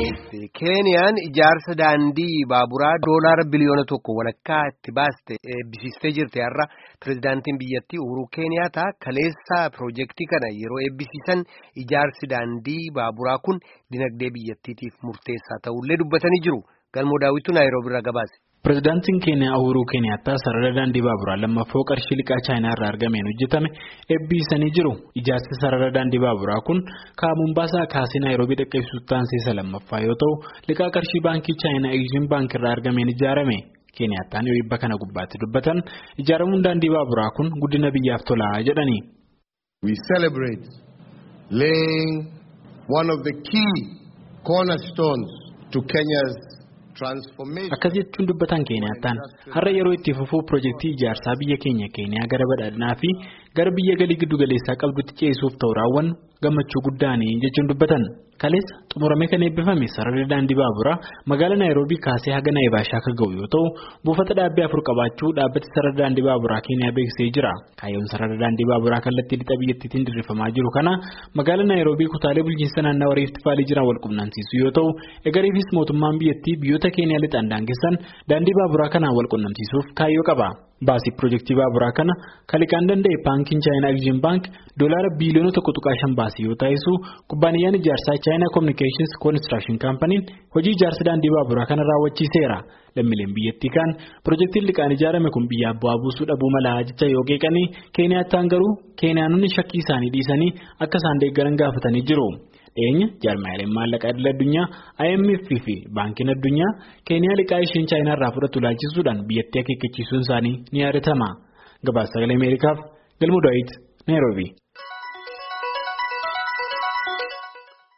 Keeniyaan ijaarsa daandii baaburaa doolaara biliyoona 1 walakkaa itti baaste eebbisiistee jirti har'a pirezidaantiin biyyattii Uhuru Keeniyaataa kaleessa piroojeektii kana yeroo eebbisiisan ijaarsi daandii baaburaa kun dinagdee biyyattiitiif murteessaa ta'ullee dubbatanii jiru. Galmoo daawwitu Naayiroobii irraa gabaase. Pirezidaantiin Keeniyaa Uhuru Keeniyaataa sarara daandii baaburaa lammaffoo qarshii liqaa Chaayinaa irraa argameen hojjetame eebbisiisanii jiru. Ijaarsi sarara daandii baaburaa kun Mombaasaa kaasee Naayiroobii dhaqqabsiisuuf taasisa lammaffaa yoo ta'u, liqaa qarshii baankii Chaayinaa Exim Bank irraa argameen ijaarame. Keeniyaataan yoo bakka kana gubbaatti dubbatan ijaaramuun daandii baaburaa kun guddina biyyaaf tolaa jedhani. We celebrate laying one of the key cornerstones to Kenya's Akkas jechuun dubbatan Keeniyaataan har'a yeroo itti fufuu piroojeektii ijaarsaa biyya keenya Keeniyaa gara badhaadhinaa fi gara biyya galii giddu galeessaa qabdutti ceesisuuf ta'u raawwannu gammachuu guddaanii jechuun dubbatan. Kaleessa xumuramee kan eebbifame sararri daandii baaburaa magaalaa Naayiroobii kaasee haga Naayibaashaa akka ga'u yoo ta'u, buufata dhaabbii 4 qabaachuu dhaabbati sarara daandii baaburaa Keeniyaa beeksisee jira. Kaayyoon sarara daandii baaburaa kallattii lixa biyyattiitiin diriirfamaa jiru kana magaalaa Naayiroobii kutaalee bulchiinsa naannawaa Riifti Vaalii jiran wal qunnamsiisuu yoo ta'u, egereefis mootummaan biyyattii biyyoota Keeniyaa lixaan daangessan daandii baaburaa kanaan wal qunnamsiisuuf kaayyoo qaba. Baasii piroojeektii baaburaa kana kaliqaan danda'e baankiin Chaayinaa Exim Bank doolaara biliyoona 1.5 baasii yoo taasisu, kubbaaniyyaan ijaarsaa China Communications Construction Company hojii ijaarsa daandii baaburaa kana raawwachiiseera. Lammiileen biyyattii kan piroojeektiin liqaan ijaarame kun biyyaaf bu'aa buusuu dhabuu malaa jecha yoo qeeqanii, Keeniyaataan garuu Keeniyaanonni shakkii isaanii dhiisanii akka isaan deeggaran gaafatanii jiru. Dhiyeenya jaarmaaleen maallaqaa idil addunyaa IMF fi baankiin addunyaa Keeniyaa liqaa isheen Chaayinaa irraa fudhatu laalchisuudhaan biyyattii akeekkachiisuun isaanii ni yaadatama. Gabaasa sagalee Ameerikaaf Galmoo Daawit, Naayiroobii.